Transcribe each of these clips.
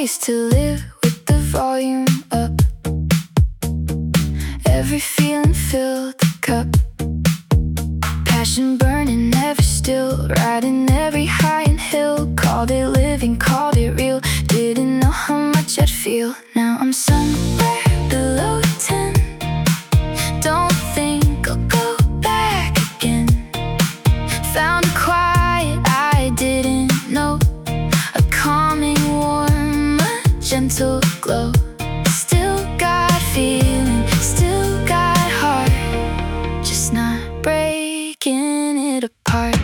used to live with the volume up. Every feeling filled the cup. Passion burning, never still. Riding every high and hill. Called it living, called it real. Didn't know how much I'd feel. Now I'm somewhere below 10. Don't think I'll go back again. Found a quiet I didn't know. A calming, warm, a gentle glow. Still got feeling, still got heart. Just not breaking it apart.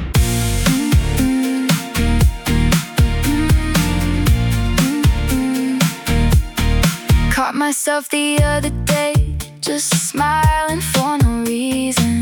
Caught myself the other day, just smiling for no reason.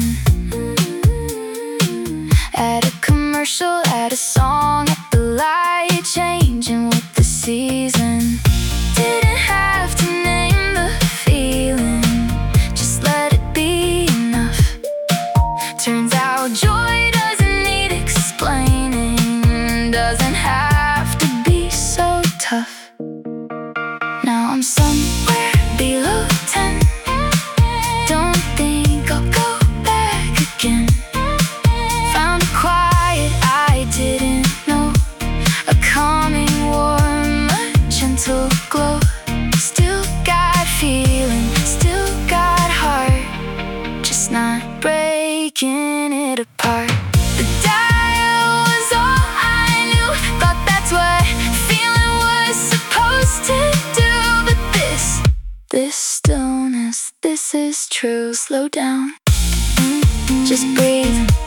At a commercial, at a song, at the light, changing with the season. Didn't have to name the feeling, just let it be enough. Turns out joy doesn't need explaining, doesn't have to be so tough. Now I'm somewhere below 10. Don't think I'll go back again. Found a quiet I didn't know. A calming, warm, a gentle glow. Still got feeling, still got heart. Just not breaking it apart. The dial was all I knew. Thought that's what feeling was supposed to do. But this stillness, this is true. Slow down, just breathe.